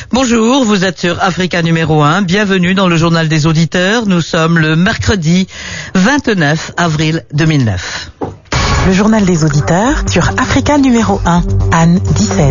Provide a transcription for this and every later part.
Bonjour, vous êtes sur Africa numéro 1. Bienvenue dans le journal des auditeurs. Nous sommes le mercredi 29 avril 2009. Le journal des auditeurs sur Africa numéro 1. Anne Dissez.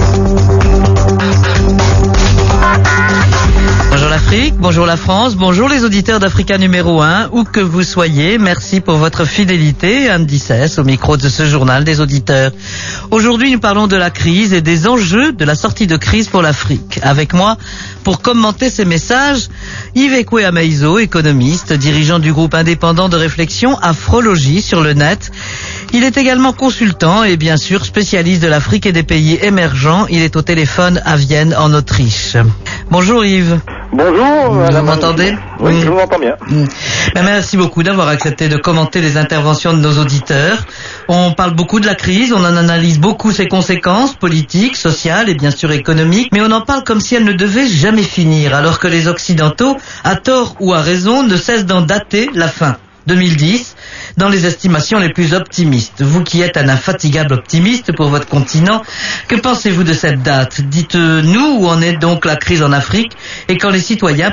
Bonjour l'Afrique, bonjour la France, bonjour les auditeurs d'Africa numéro 1, où que vous soyez. Merci pour votre fidélité. Anne Dissès au micro de ce journal des auditeurs. Aujourd'hui, nous parlons de la crise et des enjeux de la sortie de crise pour l'Afrique. Avec moi, pour commenter ces messages, Yves Ekwe-Amaizo, économiste, dirigeant du groupe indépendant de réflexion Afrologie sur le net. Il est également consultant et bien sûr spécialiste de l'Afrique et des pays émergents. Il est au téléphone à Vienne, en Autriche. Bonjour Yves. Bonjour. Vous m'entendez? Oui, je vous entends bien. Merci beaucoup d'avoir accepté de commenter les interventions de nos auditeurs. On parle beaucoup de la crise, on en analyse beaucoup ses conséquences politiques, sociales et bien sûr économiques, mais on en parle comme si elle ne devait jamais finir, alors que les Occidentaux, à tort ou à raison, ne cessent d'en dater la fin. 2010, dans les estimations les plus optimistes. Vous qui êtes un infatigable optimiste pour votre continent, que pensez-vous de cette date? Dites-nous où en est donc la crise en Afrique et quand les citoyens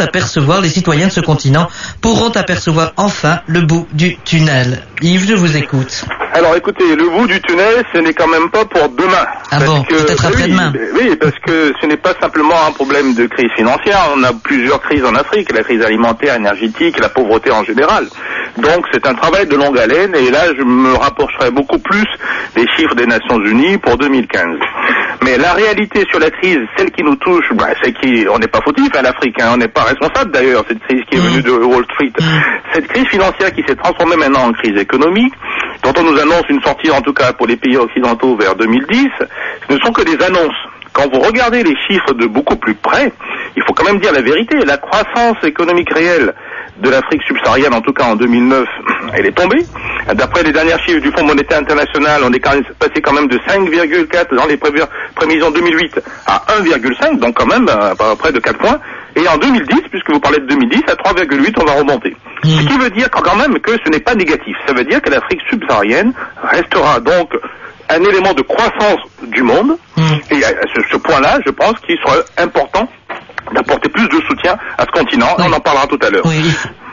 de ce continent pourront apercevoir enfin le bout du tunnel. Yves, je vous écoute. Alors écoutez, le bout du tunnel, ce n'est quand même pas pour demain. Ah bon, peut-être après-demain. Oui, parce que ce n'est pas simplement un problème de crise financière. On a plusieurs crises en Afrique, la crise alimentaire, énergétique, la pauvreté en général. Donc c'est un travail de longue haleine et là je me rapprocherai beaucoup plus des chiffres des Nations Unies pour 2015. Mais la réalité sur la crise, celle qui nous touche, c'est qu'on n'est pas fautif à l'Afrique, on n'est pas responsable d'ailleurs, cette crise qui est venue de Wall Street. Cette crise financière qui s'est transformée maintenant en crise économique, dont on nous annonce une sortie en tout cas pour les pays occidentaux vers 2010, ce ne sont que des annonces. Quand vous regardez les chiffres de beaucoup plus près, il faut quand même dire la vérité, la croissance économique réelle de l'Afrique subsaharienne, en tout cas en 2009, elle est tombée. D'après les derniers chiffres du Fonds monétaire international, on est passé quand même de 5,4 dans les prévisions 2008 à 1,5, donc quand même à près de 4 points. Et en 2010, puisque vous parlez de 2010, à 3,8, on va remonter. Ce qui veut dire quand même que ce n'est pas négatif. Ça veut dire que l'Afrique subsaharienne restera donc un élément de croissance du monde. Et à ce point-là, je pense qu'il sera important d'apporter plus de soutien à ce continent. Oui. On en parlera tout à l'heure. Oui.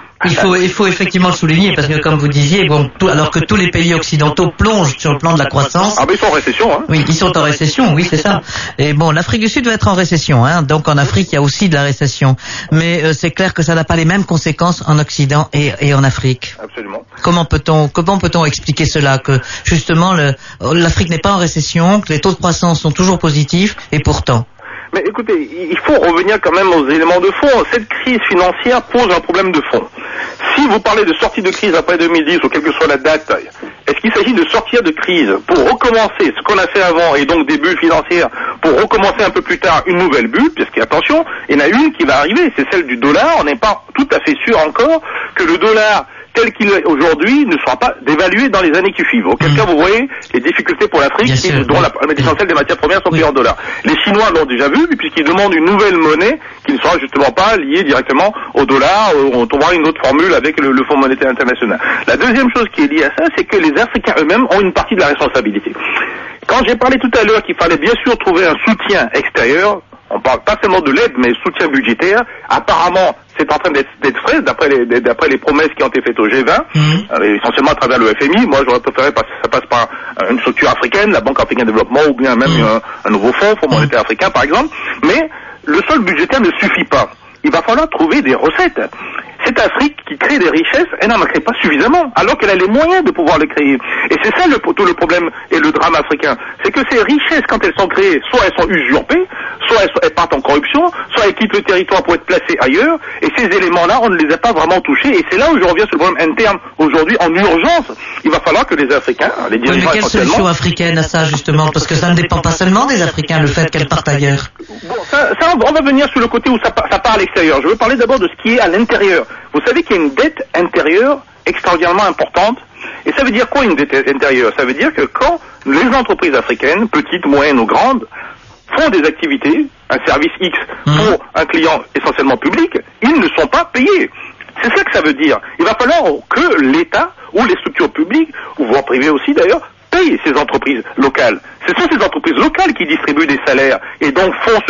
Il faut effectivement le souligner parce que comme vous disiez, alors que tous les pays occidentaux plongent sur le plan de la croissance. Ah ben ils sont en récession, hein. Oui, ils sont en récession, oui, c'est ça. Et bon, l'Afrique du Sud va être en récession, hein. Donc en Afrique, il y a aussi de la récession. Mais c'est clair que ça n'a pas les mêmes conséquences en Occident et en Afrique. Absolument. Comment peut-on expliquer cela, que justement l'Afrique n'est pas en récession, que les taux de croissance sont toujours positifs et pourtant? Mais écoutez, il faut revenir quand même aux éléments de fond. Cette crise financière pose un problème de fond. Si vous parlez de sortie de crise après 2010 ou quelle que soit la date, est-ce qu'il s'agit de sortir de crise pour recommencer ce qu'on a fait avant et donc des bulles financières pour recommencer un peu plus tard une nouvelle bulle, puisqu'attention, il y en a une qui va arriver, c'est celle du dollar. On n'est pas tout à fait sûr encore que le dollar tel qu'il est aujourd'hui ne sera pas dévalué dans les années qui suivent. Auquel cas, vous voyez les difficultés pour l'Afrique, dont l'essentiel des matières premières sont payées en dollars. Les Chinois l'ont déjà vu, puisqu'ils demandent une nouvelle monnaie qui ne sera justement pas liée directement au dollar. On trouvera une autre formule avec le Fonds monétaire international. La deuxième chose qui est liée à ça, c'est que les Africains eux-mêmes ont une partie de la responsabilité. Quand j'ai parlé tout à l'heure qu'il fallait bien sûr trouver un soutien extérieur, on parle pas seulement de l'aide, mais soutien budgétaire. Apparemment, c'est en train d'être frais, d'après les promesses qui ont été faites au G20, essentiellement à travers le FMI. Moi, j'aurais préféré que ça passe par une structure africaine, la Banque africaine de développement, ou bien même un nouveau fonds monétaire africain, par exemple. Mais le solde budgétaire ne suffit pas. Il va falloir trouver des recettes. Cette Afrique qui crée des richesses, elle n'en crée pas suffisamment, alors qu'elle a les moyens de pouvoir les créer. Et c'est ça tout le problème et le drame africain. C'est que ces richesses, quand elles sont créées, soit elles sont usurpées, soit elles partent en corruption, soit elles quittent le territoire pour être placées ailleurs. Et ces éléments-là, on ne les a pas vraiment touchés. Et c'est là où je reviens sur le problème interne aujourd'hui, en urgence. Il va falloir que les Africains, les dirigeants mais quelle solution africaine à ça, justement? Parce que ça ne dépend pas seulement des Africains, le fait qu'elles partent ailleurs. Bon, on va venir sur le côté où ça part à l'extérieur. Je veux parler d'abord de ce qui est à l'intérieur. Vous savez qu'il y a une dette intérieure extraordinairement importante. Et ça veut dire quoi une dette intérieure? Ça veut dire que quand les entreprises africaines, petites, moyennes ou grandes, font des activités, un service X pour un client essentiellement public, ils ne sont pas payés. C'est ça que ça veut dire. Il va falloir que l'État ou les structures publiques, ou voire privées aussi d'ailleurs, payent ces entreprises locales. Ce sont ces entreprises locales qui distribuent des salaires et donc font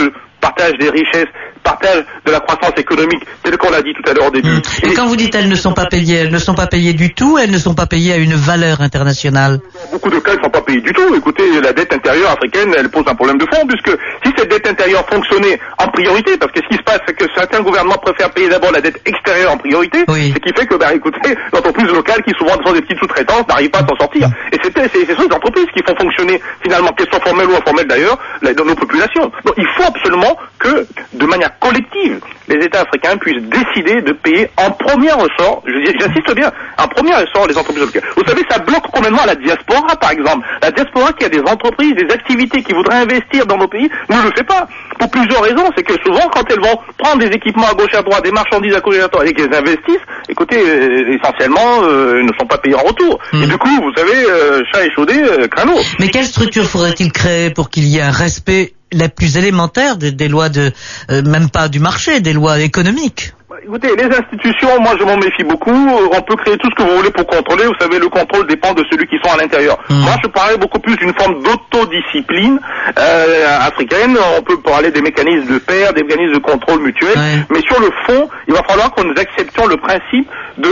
partage des richesses, partage de la croissance économique, tel qu'on l'a dit tout à l'heure au début. Et quand vous dites elles ne sont pas payées du tout, elles ne sont pas payées à une valeur internationale. Dans beaucoup de cas, elles ne sont pas payées du tout. Écoutez, la dette intérieure africaine, elle pose un problème de fond, puisque si cette dette intérieure fonctionnait en priorité, parce que ce qui se passe, c'est que certains gouvernements préfèrent payer d'abord la dette extérieure en priorité, ce qui fait que, écoutez, l'entreprise locale, qui souvent sont des petites sous-traitances, n'arrive pas à s'en sortir. Et c'est ces entreprises qui font fonctionner, finalement, qu'elles soient formelles ou informelles d'ailleurs, dans nos populations. Donc il faut absolument que, de manière collective, les États africains puissent décider de payer en premier ressort, j'insiste bien, en premier ressort les entreprises locales. Vous savez, ça bloque complètement la diaspora, par exemple. La diaspora qui a des entreprises, des activités qui voudraient investir dans nos pays, ne le fait pas. Pour plusieurs raisons, c'est que souvent, quand elles vont prendre des équipements à gauche à droite, des marchandises à gauche à droite, et qu'elles investissent, écoutez, essentiellement, ne sont pas payées en retour. Et du coup, vous savez, chat échaudé, crâneau. Mais quelle structure faudrait-il créer pour qu'il y ait un respect la plus élémentaire des lois même pas du marché, des lois économiques? Écoutez, les institutions, moi je m'en méfie beaucoup. On peut créer tout ce que vous voulez pour contrôler. Vous savez, le contrôle dépend de celui qui sont à l'intérieur. Moi, je parlais beaucoup plus d'une forme d'autodiscipline africaine. On peut parler des mécanismes de pair, des mécanismes de contrôle mutuel. Mais sur le fond, il va falloir que nous acceptions le principe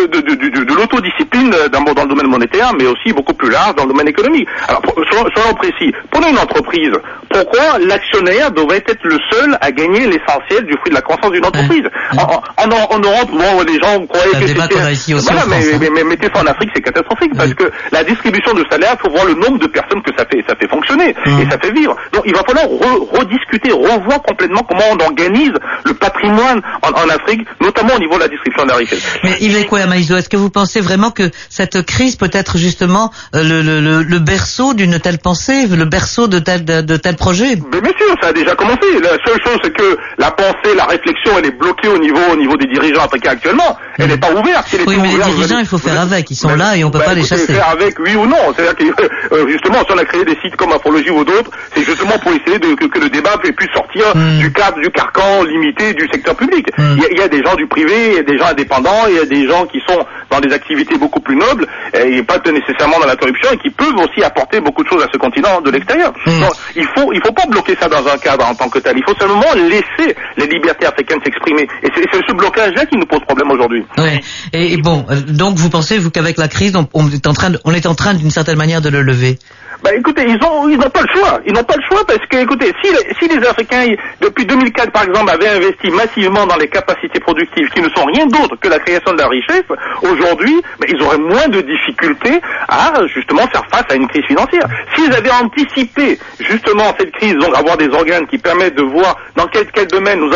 de l'autodiscipline d'abord dans le domaine monétaire, mais aussi beaucoup plus large dans le domaine économique. Alors, soyons précis. Prenez une entreprise. Pourquoi l'actionnaire devrait être le seul à gagner l'essentiel du fruit de la croissance d'une entreprise? En Europe, bon, les gens croyaient que c'était... Voilà, mais mettez ça en Afrique, c'est catastrophique, parce que la distribution de salaire, il faut voir le nombre de personnes que ça fait fonctionner, et ça fait vivre. Donc il va falloir rediscuter, revoir complètement comment on organise le patrimoine en Afrique, notamment au niveau de la distribution de la richesse. Mais Yves Kweyamaïzo, est-ce que vous pensez vraiment que cette crise peut être justement le berceau d'une telle pensée, le berceau de tel projet? Mais bien sûr, ça a déjà commencé. La seule chose, c'est que la pensée, la réflexion, elle est bloquée au niveau des dirigeants africains actuellement. Elle n'est pas ouverte. Si oui, mais les dirigeants, il faut faire avec. Ils sont là et on ne peut pas les chasser. Faire avec, oui ou non. C'est-à-dire que, justement, si on a créé des sites comme Afrologie ou d'autres, c'est justement pour essayer que le débat puisse sortir du cadre, du carcan limité du secteur public. Il y a des gens du privé, il y a des gens indépendants, il y a des gens qui sont dans des activités beaucoup plus nobles, et pas nécessairement dans la corruption, et qui peuvent aussi apporter beaucoup de choses à ce continent de l'extérieur. Donc, il faut pas bloquer ça dans un cadre en tant que tel. Il faut seulement laisser les libertés africaines s'exprimer. Et c'est ce blocage-là qui nous pose problème aujourd'hui. Oui. Et bon, donc vous pensez, vous, qu'avec la crise, on est en train d'une certaine manière de le lever? Écoutez, ils n'ont pas le choix. Ils n'ont pas le choix parce que, écoutez, si les Africains, depuis 2004 par exemple, avaient investi massivement dans les capacités productives qui ne sont rien d'autre que la création de la richesse, aujourd'hui, ils auraient moins de difficultés à, justement, faire face à une crise financière. S'ils avaient anticipé, justement, cette crise, donc avoir des organes qui permettent de voir dans quel domaine nous,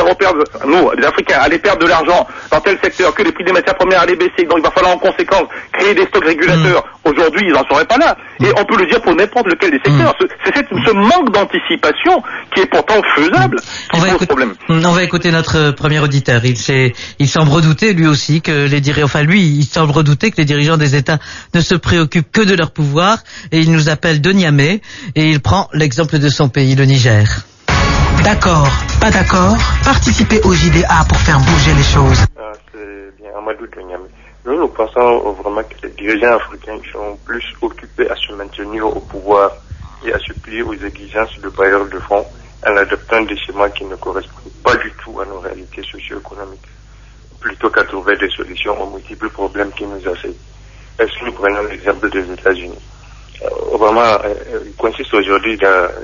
les Africains, allaient perdre de l'argent dans tel secteur, que les prix des matières premières allaient baisser, donc il va falloir en conséquence créer des stocks régulateurs. Aujourd'hui, ils n'en seraient pas là. Et on peut le dire pour n'importe lequel des secteurs. C'est ce manque d'anticipation qui est pourtant faisable qui pose problème. On va écouter notre premier auditeur. Il semble redouter lui aussi que il semble redouter que les dirigeants des États ne se préoccupent que de leur pouvoir, et il nous appelle de Niamey et il prend l'exemple de son pays, le Niger. D'accord, pas d'accord, participez au JDA pour faire bouger les choses. C'est bien Amadou de Niamey. Nous pensons vraiment que les dirigeants africains sont plus occupés à se maintenir au pouvoir et à se plier aux exigences de bailleurs de fonds en adoptant des schémas qui ne correspondent pas du tout à nos réalités socio-économiques, plutôt qu'à trouver des solutions aux multiples problèmes qui nous assaillent. Est-ce que nous prenons l'exemple des États-Unis? Vraiment, il consiste aujourd'hui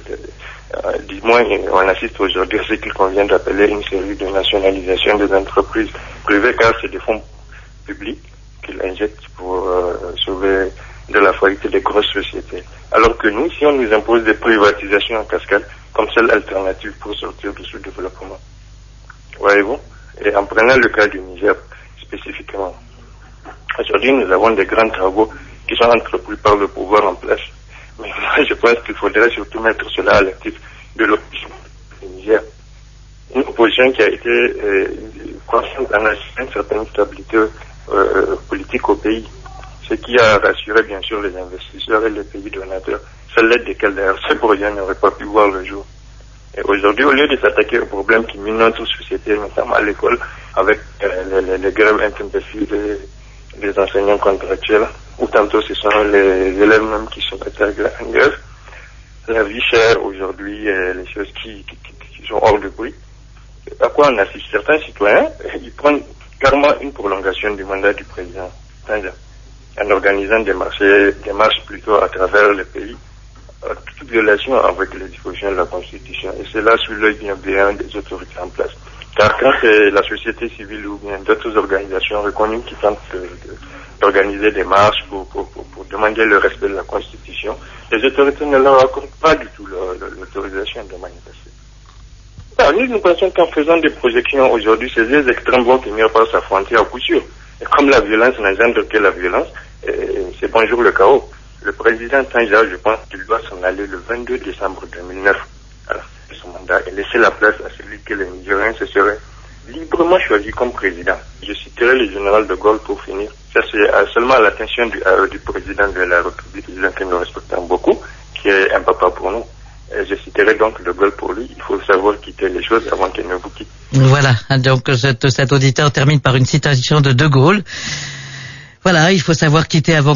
on assiste aujourd'hui à ce qu'il convient d'appeler une série de nationalisation des entreprises privées, car c'est des fonds publics qu'ils injectent pour sauver de la faillite des grosses sociétés. Alors que nous, si on nous impose des privatisations en cascade, comme seule alternative pour sortir du sous-développement. Voyez-vous? Et en prenant le cas du Niger spécifiquement, aujourd'hui nous avons des grands travaux qui sont entrepris par le pouvoir en place. Mais moi je pense qu'il faudrait surtout mettre cela à l'actif de l'opposition du Niger. Une opposition qui a été consciente en assurant une certaine stabilité politique au pays, ce qui a rassuré bien sûr les investisseurs et les pays donateurs, c'est l'aide desquels d'ailleurs ce projet n'aurait pas pu voir le jour. Et aujourd'hui, au lieu de s'attaquer aux problèmes qui minent notre société, notamment à l'école, avec les grèves intempestives des enseignants contractuels, ou tantôt ce sont les élèves même qui sont en grève, la vie chère aujourd'hui, les choses qui sont hors de prix, à quoi on assiste certains citoyens, ils prennent carrément une prolongation du mandat du président Tanja, en organisant des marches plutôt à travers le pays, toute violation avec les dispositions de la Constitution. Et c'est là sous l'œil bienveillant des autorités en place. Car quand c'est la société civile ou bien d'autres organisations reconnues qui tentent d'organiser des marches pour demander le respect de la Constitution, les autorités ne leur accordent pas du tout l'autorisation de manifester. Alors, nous pensons qu'en faisant des projections aujourd'hui, ces deux extrêmes vont finir par s'affronter à coup sûr. Et comme la violence n'engendre que la violence, c'est bonjour le chaos. Le président Tanja, je pense qu'il doit s'en aller le 22 décembre 2009 à la fin de son mandat et laisser la place à celui que les Nigériens se seraient librement choisi comme président. Je citerai le général de Gaulle pour finir. Ça, c'est seulement à l'attention du président de la République, président que nous respectons beaucoup, qui est un papa pour nous. Et je citerai donc de Gaulle pour lui. Il faut savoir quitter les choses avant qu'elle ne vous quitte. Voilà. Donc, cet auditeur termine par une citation de Gaulle. Voilà, il faut savoir quitter avant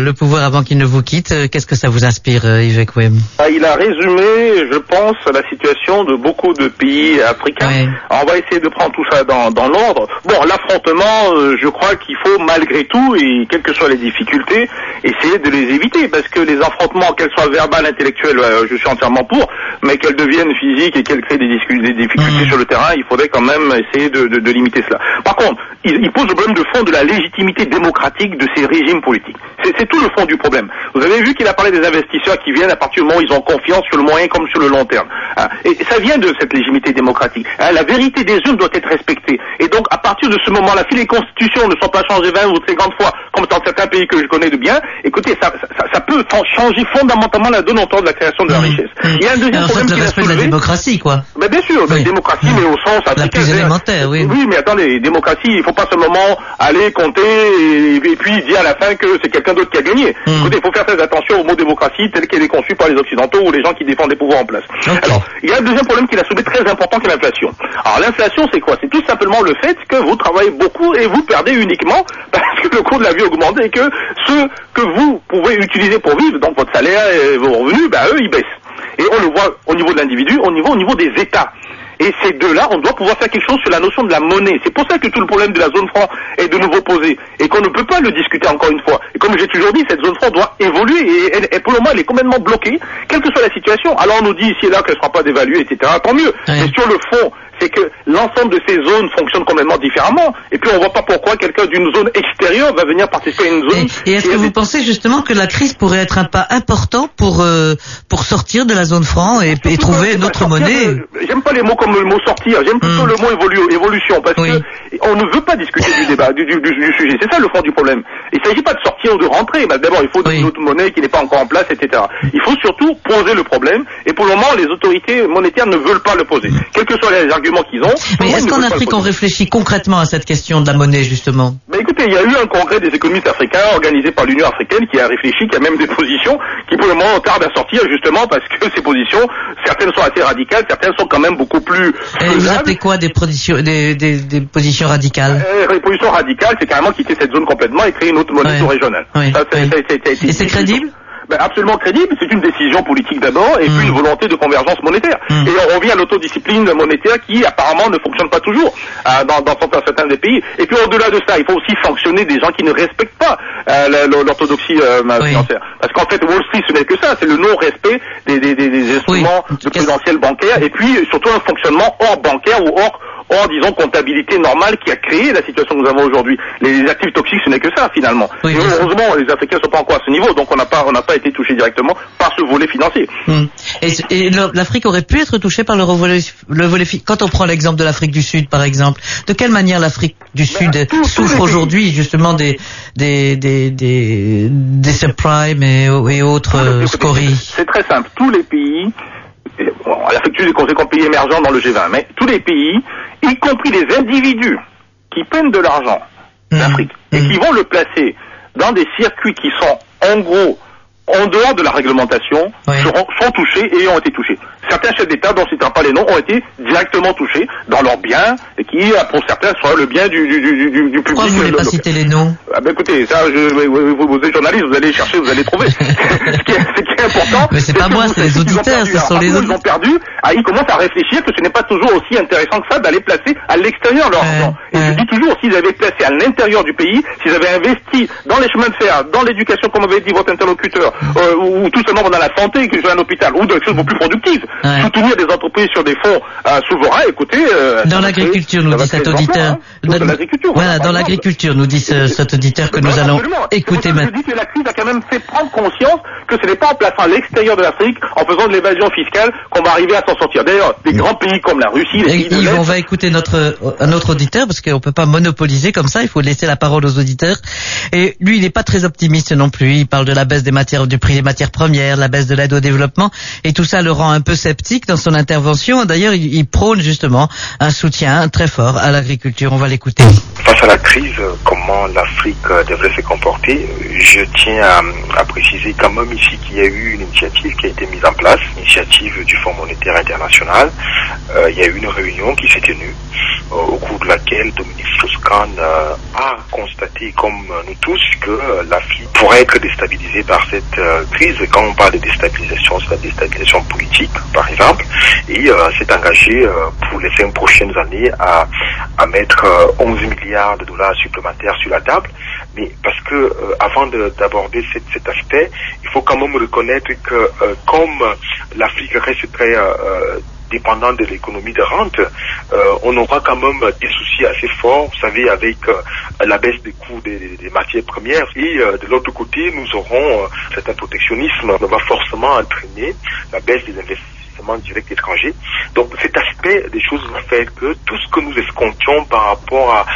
qu'il ne vous quitte. Qu'est-ce que ça vous inspire, Yves Ekwem? Il a résumé, je pense, la situation de beaucoup de pays africains. Oui. On va essayer de prendre tout ça dans l'ordre. Bon, l'affrontement, je crois qu'il faut malgré tout, et quelles que soient les difficultés, essayer de les éviter, parce que les affrontements, qu'elles soient verbales, intellectuelles, je suis entièrement pour, mais qu'elles deviennent physiques et qu'elles créent des difficultés sur le terrain, il faudrait quand même essayer de limiter cela. Par contre, il pose le problème de fond de la légitimité démocratique de ces régimes politiques. C'est tout le fond du problème. Vous avez vu qu'il a parlé des investisseurs qui viennent à partir du moment où ils ont confiance sur le moyen comme sur le long terme. Et ça vient de cette légitimité démocratique. La vérité des urnes doit être respectée. Et donc, à partir de ce moment-là, si les constitutions ne sont pas changées 20 ou 50 fois, comme dans certains pays que je connais de bien, écoutez, ça peut changer fondamentalement la donne autour de la création de la richesse. Il y a un deuxième problème qui a soulevé. de la démocratie, quoi. Mais bien sûr, la démocratie, mais au sens la plus élémentaire, oui. Oui, mais attendez, démocratie, il faut pas seulement aller compter et puis dire à la fin que c'est quelqu'un d'autre qui a gagné. Écoutez, il faut faire très attention au mot démocratie tel qu'elle est conçue par les Occidentaux ou les gens qui défendent des pouvoirs en place. Okay. Alors, il y a un deuxième problème qu'il a soulevé très important, qui est l'inflation. Alors, l'inflation, c'est quoi? C'est tout simplement le fait que vous travaillez beaucoup et vous perdez uniquement parce que le coût de la vie augmente et que ce que vous pouvez utiliser pour vivre, donc votre salaire et vos revenus, eux, ils baissent. Et on le voit au niveau de l'individu, au niveau des États. Et ces deux-là, on doit pouvoir faire quelque chose sur la notion de la monnaie. C'est pour ça que tout le problème de la zone franc est de nouveau posé. Et qu'on ne peut pas le discuter encore une fois. Et comme j'ai toujours dit, cette zone franc doit évoluer. Et pour le moment, elle est complètement bloquée, quelle que soit la situation. Alors on nous dit ici et là qu'elle ne sera pas dévaluée, etc. Tant mieux. Oui. Mais sur le fond, c'est que l'ensemble de ces zones fonctionnent complètement différemment. Et puis on voit pas pourquoi quelqu'un d'une zone extérieure va venir participer à une zone. Et est-ce que vous pensez justement que la crise pourrait être un pas important pour sortir de la zone franc et trouver une autre monnaie? J'aime pas les mots comme le mot sortir, j'aime plutôt le mot évolution, parce que on ne veut pas discuter du débat, du sujet. C'est ça le fond du problème. Il ne s'agit pas de sortir ou de rentrer. D'abord, il faut une autre monnaie qui n'est pas encore en place, etc. Il faut surtout poser le problème. Et pour le moment, les autorités monétaires ne veulent pas le poser. Quels que soient les arguments qu'ils ont. Mais est-ce qu'en Afrique, on réfléchit concrètement à cette question de la monnaie, justement? Mais écoutez, il y a eu un congrès des économistes africains organisé par l'Union africaine qui a réfléchi, qui a même des positions qui pour le moment tardent à sortir, justement parce que ces positions, certaines sont assez radicales, certaines sont quand même beaucoup plus faisables. Et vous appelez quoi des positions radicales? Les positions radicales, c'est carrément quitter cette zone complètement et créer une autre monnaie sous-régionale. Et c'est crédible? Absolument crédible, c'est une décision politique d'abord et puis une volonté de convergence monétaire. Et on revient à l'autodiscipline monétaire qui apparemment ne fonctionne pas toujours dans certains des pays. Et puis au-delà de ça, il faut aussi sanctionner des gens qui ne respectent pas l'orthodoxie financière. Parce qu'en fait, Wall Street, ce n'est que ça, c'est le non-respect des instruments de prudentiel bancaire et puis surtout un fonctionnement hors bancaire ou hors, disons, comptabilité normale qui a créé la situation que nous avons aujourd'hui. Les actifs toxiques, ce n'est que ça, finalement. Et heureusement, les Africains ne sont pas encore à ce niveau, donc on n'a pas été touché directement par ce volet financier. Et l'Afrique aurait pu être touchée par le volet quand on prend l'exemple de l'Afrique du Sud, par exemple, de quelle manière l'Afrique du Sud souffre aujourd'hui, justement, des subprimes et autres scories? C'est très simple. Tous les pays, l'Afrique du Sud est considérée comme pays émergent dans le G20, mais tous les pays, y compris les individus qui prennent de l'argent d'Afrique et qui vont le placer dans des circuits qui sont en gros en dehors de la réglementation, sont touchés et ont été touchés. certains chefs d'État, dont on ne citera pas les noms, ont été directement touchés dans leurs biens, et qui, pour certains, sera le bien du public. Pourquoi vous ne voulez pas citer les noms? Écoutez, ça, vous êtes journaliste, vous allez chercher, vous allez trouver. Ce qui est important. Mais c'est pas moi, c'est les auditeurs, ce sont les auditeurs. Ils ont perdu. Ils commencent à réfléchir que ce n'est pas toujours aussi intéressant que ça d'aller placer à l'extérieur leur argent. Et je dis toujours, s'ils avaient placé à l'intérieur du pays, s'ils avaient investi dans les chemins de fer, dans l'éducation, comme avait dit votre interlocuteur, ou tout simplement dans la santé, que ce soit un hôpital, ou dans quelque chose de plus productif, soutenir des entreprises sur des fonds souverains, écoutez... dans l'agriculture, nous dit cet auditeur. Voilà, dans l'agriculture, nous dit cet auditeur que nous allons écouter maintenant. Je dis que la crise a quand même fait prendre conscience que ce n'est pas en plaçant à l'extérieur de l'Afrique, en faisant de l'évasion fiscale, qu'on va arriver à s'en sortir. D'ailleurs, des grands pays comme la Russie, les pays de l'Est... On va écouter un autre auditeur, parce qu'on peut pas monopoliser comme ça, il faut laisser la parole aux auditeurs. Et lui, il n'est pas très optimiste non plus. Il parle de la baisse du prix des matières premières, la baisse de l'aide au développement, et tout ça le rend un peu sceptique dans son intervention. D'ailleurs, il prône justement un soutien très fort à l'agriculture. On va l'écouter. Face à la crise, comment l'Afrique devrait se comporter, je tiens à préciser quand même ici qu'il y a eu une initiative qui a été mise en place, l'initiative du Fonds monétaire international. Il y a eu une réunion qui s'est tenue, au cours de laquelle Dominique Strauss-Kahn a constaté, comme nous tous, que l'Afrique pourrait être déstabilisée par cette crise. Quand on parle de déstabilisation, c'est la déstabilisation politique, par exemple, et s'est engagé pour les 5 prochaines années à mettre 11 milliards de dollars supplémentaires sur la table. Mais parce que avant d'aborder cet aspect, il faut quand même reconnaître que comme l'Afrique reste très dépendant de l'économie de rente, on aura quand même des soucis assez forts, vous savez, avec la baisse des coûts des matières premières. Et de l'autre côté, nous aurons certain protectionnisme qui va forcément entraîner la baisse des investissements directs étrangers. Donc cet aspect des choses va faire que tout ce que nous escomptions par rapport à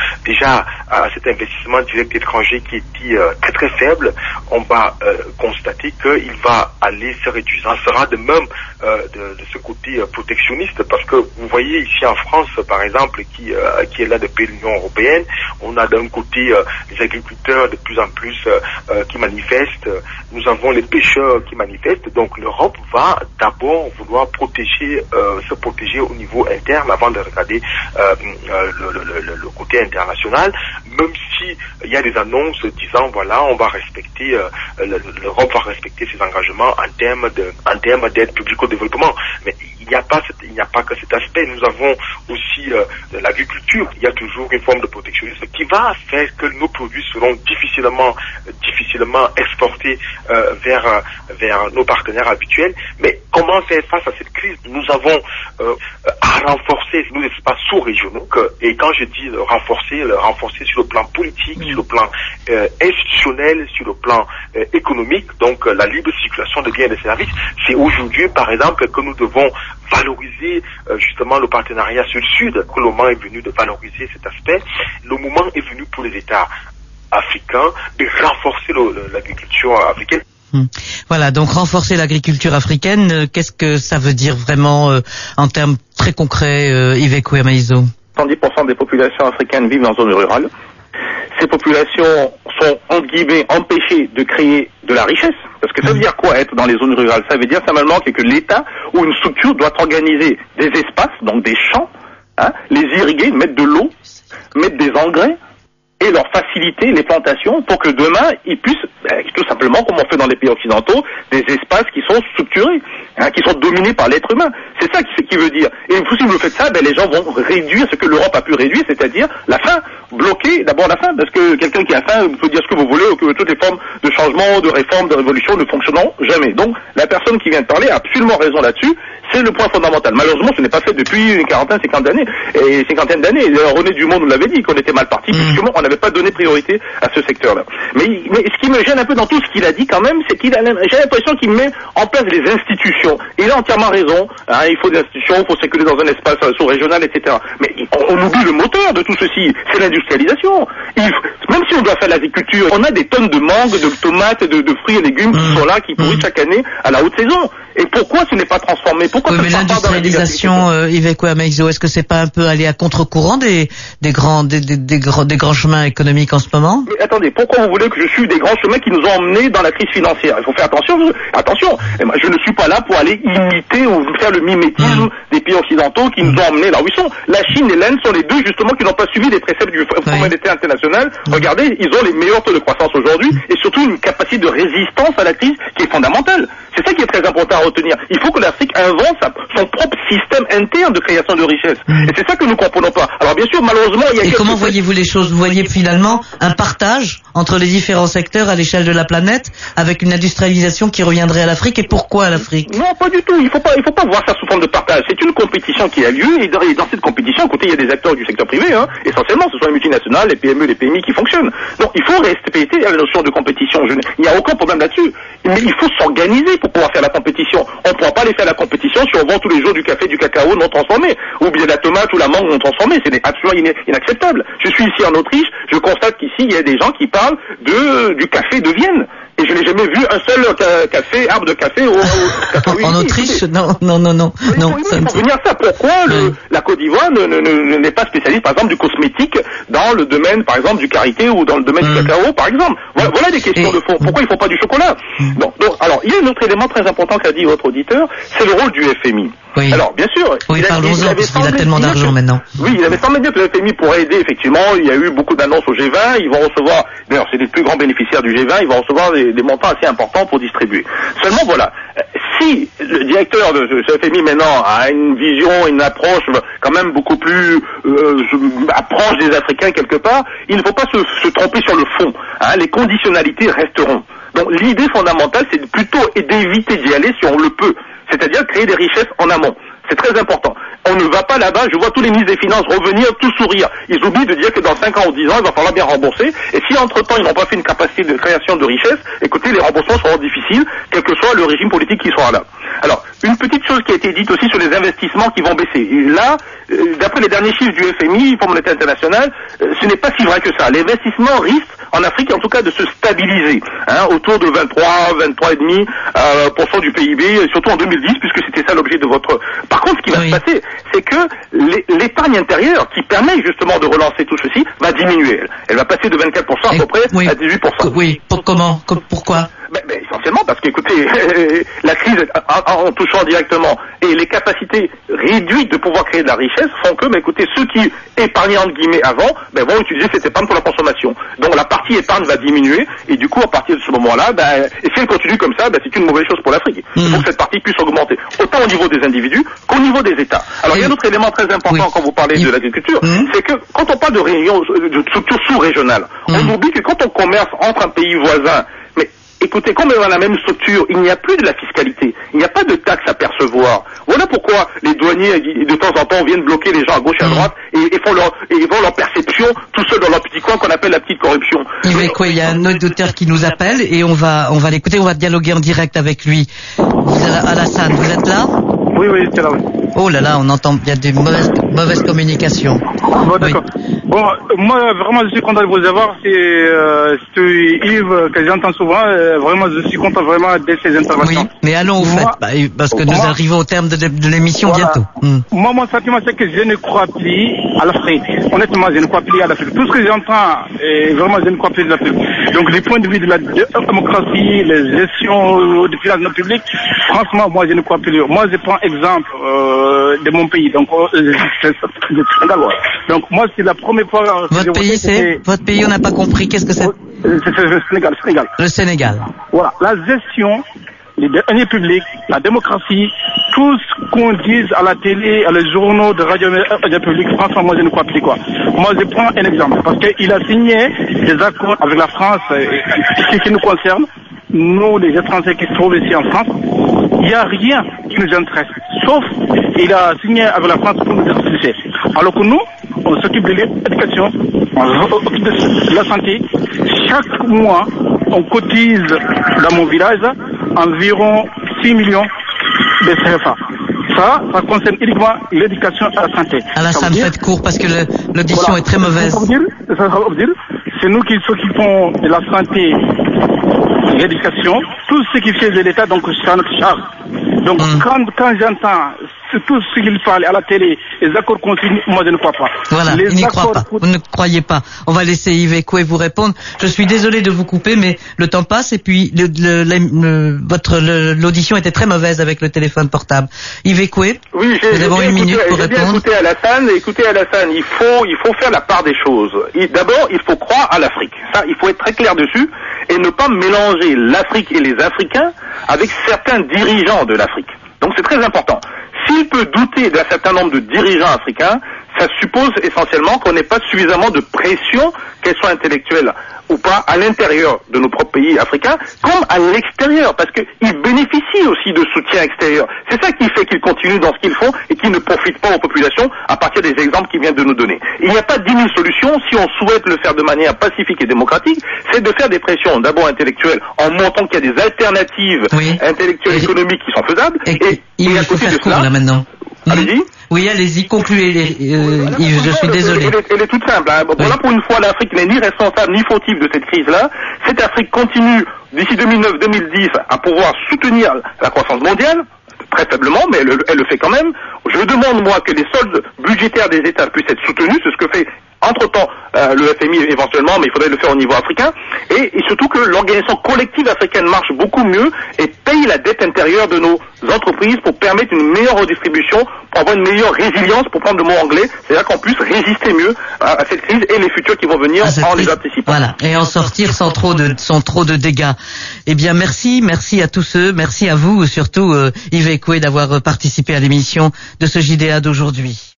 cet investissement direct étranger qui était très très faible, on va constater qu'il va aller se réduire. Ça sera de même de ce côté protectionniste, parce que vous voyez ici en France par exemple qui est là depuis l'Union européenne, on a d'un côté les agriculteurs de plus en plus qui manifestent, nous avons les pêcheurs qui manifestent, donc l'Europe va d'abord vouloir se protéger au niveau interne avant de regarder le côté international, même si il y a des annonces disant voilà, on va respecter l'Europe va respecter ses engagements en termes d'aide publique au développement. Mais il n'y a pas que cet aspect. Nous avons aussi l'agriculture. Il y a toujours une forme de protectionnisme qui va faire que nos produits seront difficilement exportés vers nos partenaires habituels. Mais comment faire face à cette crise? Nous avons à renforcer nos espaces sous-régionaux. Et quand je dis renforcer sur le plan politique, sur le plan institutionnel, sur le plan économique, donc la libre circulation de biens et de services, c'est aujourd'hui, par exemple, que nous devons valoriser justement le partenariat sud-sud, que le moment est venu de valoriser cet aspect. Le moment est venu pour les États africains de renforcer l'agriculture africaine. Voilà, donc renforcer l'agriculture africaine, qu'est-ce que ça veut dire vraiment en termes très concrets, Yves Kouemaizo? 70% des populations africaines vivent en zone rurale. Ces populations sont, entre guillemets, empêchées de créer de la richesse. Parce que ça veut dire quoi être dans les zones rurales? Ça veut dire simplement que l'État ou une structure doit organiser des espaces, donc des champs, les irriguer, mettre de l'eau, mettre des engrais, et leur faciliter les plantations pour que demain, ils puissent, tout simplement, comme on fait dans les pays occidentaux, des espaces qui sont structurés, qui sont dominés par l'être humain. C'est ça qui veut dire. Et si vous faites ça, les gens vont réduire ce que l'Europe a pu réduire, c'est-à-dire la faim. Bloquer d'abord la faim, parce que quelqu'un qui a faim peut dire ce que vous voulez, ou que toutes les formes de changement, de réforme, de révolution ne fonctionneront jamais. Donc, la personne qui vient de parler a absolument raison là-dessus. C'est le point fondamental. Malheureusement, ce n'est pas fait depuis une cinquantaine d'années. René Dumont nous l'avait dit, qu'on était mal parti, puisque on n'avait pas donné priorité à ce secteur-là. Mais ce qui me gêne un peu dans tout ce qu'il a dit quand même, c'est j'ai l'impression qu'il met en place des institutions. Il a entièrement raison. Il faut des institutions, il faut circuler dans un espace sous-régional, etc. Mais on oublie le moteur de tout ceci, c'est l'industrialisation. Même si on doit faire l'agriculture, on a des tonnes de mangues, de tomates, de fruits et légumes qui sont là, qui pourrissent chaque année à la haute saison. Et pourquoi ce n'est pas transformé? Pourquoi oui, mais l'industrialisation, Yves Kwame-Exo, est-ce que c'est pas un peu aller à contre-courant des grands chemins économiques en ce moment? Mais attendez, pourquoi vous voulez que je suive des grands chemins qui nous ont emmenés dans la crise financière? Il faut faire attention. Et moi, je ne suis pas là pour aller imiter ou faire le mimétisme des pays occidentaux qui nous ont emmenés là où ils sont. La Chine et l'Inde sont les deux justement qui n'ont pas suivi les préceptes du Fonds monétaire international. Regardez, ils ont les meilleurs taux de croissance aujourd'hui et surtout une capacité de résistance à la crise qui est fondamentale. C'est ça qui est très important à retenir. Il faut que l'Afrique invente son propre système interne de création de richesse. Et c'est ça que nous ne comprenons pas. Alors bien sûr, malheureusement, il y a... Et comment voyez-vous les choses? Vous voyez finalement un partage entre les différents secteurs à l'échelle de la planète avec une industrialisation qui reviendrait à l'Afrique, et pourquoi à l'Afrique? Non, pas du tout. Il faut pas voir ça sous forme de partage. C'est une compétition qui a lieu et dans cette compétition, écoutez, il y a des acteurs du secteur privé, essentiellement, ce sont les multinationales, les PME, les PMI qui fonctionnent. Donc il faut respecter la notion de compétition. Il n'y a aucun problème là-dessus. Mais il faut s'organiser pour pouvoir faire la compétition. On ne pourra pas aller faire la compétition si on vend tous les jours du café, du cacao non transformé, ou bien de la tomate ou la mangue non transformée. C'est absolument inacceptable. Je suis ici en Autriche, je constate qu'ici, il y a des gens qui parlent du café de Vienne. Et je n'ai jamais vu un seul arbre de café en Autriche. Non. Il faut venir ça. Pourquoi la Côte d'Ivoire n'est pas spécialiste, par exemple, du cosmétique dans le domaine, par exemple, du karité ou dans le domaine du cacao, par exemple? Voilà des questions de fond. Pourquoi ils font pas du chocolat? Donc, alors, il y a un autre élément très important qu'a dit votre auditeur, c'est le rôle du FMI. Oui. Alors, bien sûr. Oui, parlons-en, parce qu'il a tellement d'argent maintenant. Oui, il avait semblé dire que le FMI pourrait aider, effectivement. Il y a eu beaucoup d'annonces au G20. Ils vont recevoir, d'ailleurs, c'est les plus grands bénéficiaires du G20. Ils vont recevoir des montants assez importants pour distribuer. Seulement, voilà. Si le directeur de ce FMI maintenant a une vision, une approche quand même beaucoup plus approche des Africains quelque part, il ne faut pas se tromper sur le fond. Les conditionnalités resteront. Donc l'idée fondamentale, c'est plutôt d'éviter d'y aller si on le peut. C'est-à-dire créer des richesses en amont. C'est très important. On ne va pas là-bas, je vois tous les ministres des Finances revenir, tout sourire. Ils oublient de dire que dans 5 ans ou 10 ans, il va falloir bien rembourser. Et si entre-temps, ils n'ont pas fait une capacité de création de richesse, écoutez, les remboursements seront difficiles, quel que soit le régime politique qui sera là. Alors, une petite chose qui a été dite aussi sur les investissements qui vont baisser. Et là, d'après les derniers chiffres du FMI, Fonds monétaire international, ce n'est pas si vrai que ça. L'investissement risque, en Afrique en tout cas, de se stabiliser, autour de 23,5% du PIB, surtout en 2010, puisque c'était ça l'objet de votre... Par contre, ce qui va se passer, c'est que l'épargne intérieure, qui permet justement de relancer tout ceci, va diminuer. Elle va passer de 24% à peu près à 18%. Oui, comment? Pourquoi? Essentiellement parce qu'écoutez, la crise en touchant directement et les capacités réduites de pouvoir créer de la richesse font que, écoutez, ceux qui épargnaient entre guillemets avant, vont utiliser cette épargne pour la consommation. Donc la partie épargne va diminuer et du coup à partir de ce moment-là, et si elle continue comme ça, c'est une mauvaise chose pour l'Afrique. Il faut que cette partie puisse augmenter, autant au niveau des individus qu'au niveau des États. Alors il y a un autre élément très important quand vous parlez de l'agriculture, c'est que quand on parle de réunion, de structure sous-régionale, on oublie que quand on commerce entre un pays voisin, écoutez, comme dans la même structure, il n'y a plus de la fiscalité, il n'y a pas de taxes à percevoir. Voilà pourquoi les douaniers, de temps en temps, viennent bloquer les gens à gauche et à droite et font leur perception tout seuls dans leur petit coin qu'on appelle la petite corruption. Il y a un auditeur qui nous appelle et on va l'écouter, on va dialoguer en direct avec lui. Alassane, vous êtes là? Oui, c'est là, oui. Oh là là, on entend, il y a des mauvaises communications. Bon, d'accord. Oui. Bon, moi, vraiment, je suis content de vous avoir. C'est Yves que j'entends souvent. Vraiment, je suis content vraiment de ces interventions. Oui, mais allons au fait, parce que nous arrivons au terme de l'émission bientôt. Moi, mon sentiment, c'est que je ne crois plus à l'Afrique. Honnêtement, je ne crois plus à l'Afrique. Tout ce que j'entends, vraiment, je ne crois plus à l'Afrique. Donc, du point de vue de la démocratie, les gestions des finances publiques, franchement, moi, je ne crois plus. Moi, je prends exemple de mon pays. Donc, c'est Sénégal. Donc, moi, c'est la première fois... Votre pays, on n'a pas compris. Qu'est-ce que c'est? C'est le Sénégal. Le Sénégal. Voilà. La gestion, les deniers publics, la démocratie, tout ce qu'on dise à la télé, à les journaux de radio publique, franchement, moi, je ne crois plus, quoi. Moi, je prends un exemple. Parce qu'il a signé des accords avec la France, qui nous concerne. Nous, les étrangers qui se trouvent ici en France, il n'y a rien qui nous intéresse. Sauf, il a signé avec la France pour nous expulser. Alors que nous, on s'occupe de l'éducation, on s'occupe de la santé. Chaque mois, on cotise dans mon village environ 6 millions de CFA. Ça concerne uniquement l'éducation et la santé. Alassane, faites court parce que l'audition est très mauvaise. Ça veut dire, c'est nous qui s'occupons de la santé, l'éducation, tout ce qui fait de l'État, donc c'est à notre charge. Donc quand j'entends tout ce qu'il parle à la télé, les accords continus, moi je ne crois pas. Voilà, il n'y croit pas. Vous ne croyez pas. On va laisser Yves Ekwe vous répondre. Je suis désolé de vous couper, mais le temps passe et puis l'audition était très mauvaise avec le téléphone portable. Yves Ekwe, oui, nous avons une minute pour répondre. Écoutez Alassane, il faut faire la part des choses. D'abord, il faut croire à l'Afrique. Ça, il faut être très clair dessus et ne pas mélanger l'Afrique et les Africains avec certains dirigeants de l'Afrique. Donc c'est très important. S'il peut douter d'un certain nombre de dirigeants africains, ça suppose essentiellement qu'on n'ait pas suffisamment de pression, qu'elle soit intellectuelle ou pas, à l'intérieur de nos propres pays africains, comme à l'extérieur, parce qu'ils bénéficient aussi de soutien extérieur. C'est ça qui fait qu'ils continuent dans ce qu'ils font et qu'ils ne profitent pas aux populations à partir des exemples qu'ils viennent de nous donner. Il n'y a pas 10 000 solutions. Si on souhaite le faire de manière pacifique et démocratique, c'est de faire des pressions, d'abord intellectuelles, en montrant qu'il y a des alternatives intellectuelles et économiques qui sont faisables. Et à côté de cela, là maintenant. Allez-y. Oui, allez-y, concluez. Yves, je suis désolé. Elle est toute simple. Hein. Voilà, pour une fois, l'Afrique n'est ni responsable ni fautive de cette crise-là. Cette Afrique continue, d'ici 2009-2010, à pouvoir soutenir la croissance mondiale, très faiblement, mais elle le fait quand même. Je demande, moi, que les soldes budgétaires des États puissent être soutenus. C'est ce que fait entre-temps le FMI éventuellement, mais il faudrait le faire au niveau africain, et surtout que l'organisation collective africaine marche beaucoup mieux et paye la dette intérieure de nos entreprises pour permettre une meilleure redistribution, pour avoir une meilleure résilience, pour prendre le mot anglais, c'est-à-dire qu'on puisse résister mieux à cette crise et les futurs qui vont venir en les anticipant. Voilà, et en sortir sans trop de dégâts. Eh bien, merci à tous ceux, merci à vous, surtout Yves Ekwe, d'avoir participé à l'émission de ce JDA d'aujourd'hui.